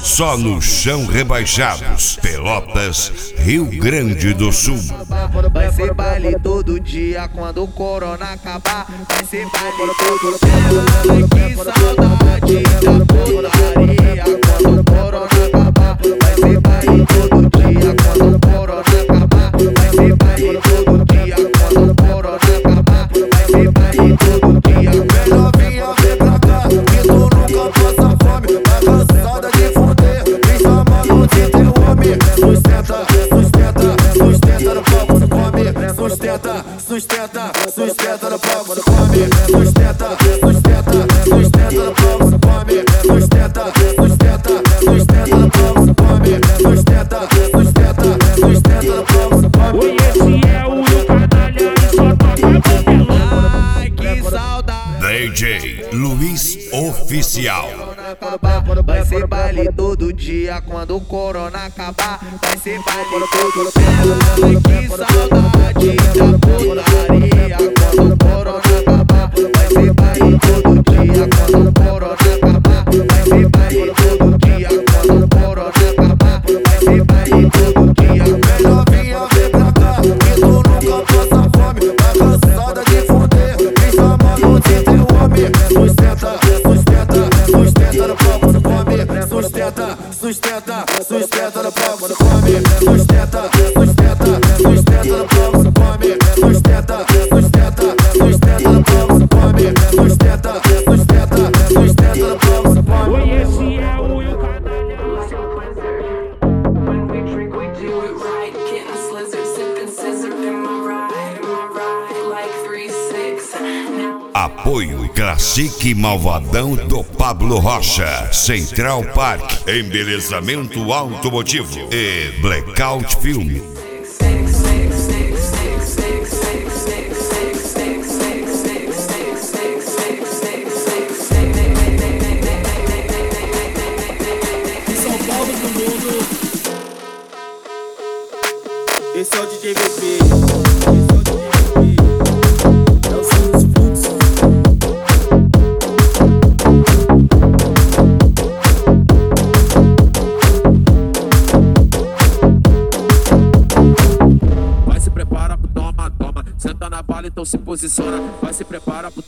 só no Chão Rebaixados, Pelotas, Rio Grande do Sul. Vai ser baile todo dia quando o corona acabar. Vai ser baile todo dia. Ai, que saudade da putaria quando o corona acabar. Vai ser baile todo dia quando o corona acabar. Vai ser baile todo dia quando o corona acabar. Vai ser baile todo dia. Melhor vinha vir pra cá, que tu nunca passa fome. Tá cansada de fuder, vem chamando de teu homem. Sustenta, sustenta, sustenta no palco, se come. Sustenta, sustenta, sustenta no palco, se come. Sustenta, sustenta, sustenta no palco, se come. Sustenta, sustenta, sustenta no palco, se come. Sustenta, sustenta, sustenta no palco, se come. Oi, esse é o Will Canalha e só toca modelão. Ai, que saudade. DJ Luiz Oficial. Vai ser baile todo dia quando o corona acabar. Vai ser baile todo dia. Ai, que saudade da putaria quando o corona acabar. Vai ser baile todo dia quando o corona acabar. Vai ser baile todo dia quando o corona acabar. Vai ser baile todo dia. Melhor vinha vir pra cá, que tu nunca passa fome. Tá cansada de fuder, vem chamando de teu homem. Sustenta, sustenta, sustenta no palco, se come. Sustenta, sustenta, sustenta no palco, se come. Sustenta, sustenta, sustenta no palco, se come. Sustenta, sustenta, sustenta no palco, se come. Sustenta, sustenta, sustenta no palco, se come. Oi, esse é o Will Canalha. When we drink, we do it right. Getting slizzard, sipping scissor. Am I right, like 3-6. Now Apoio Classique Malvadão do Pablo Rocha, Central Park, Embelezamento Automotivo e Blackout Filme. São Paulo pro mundo. Esse é o DJ VP. Vai se prepara pro toma, toma. Senta na bala, então se posiciona. Vai se prepara pro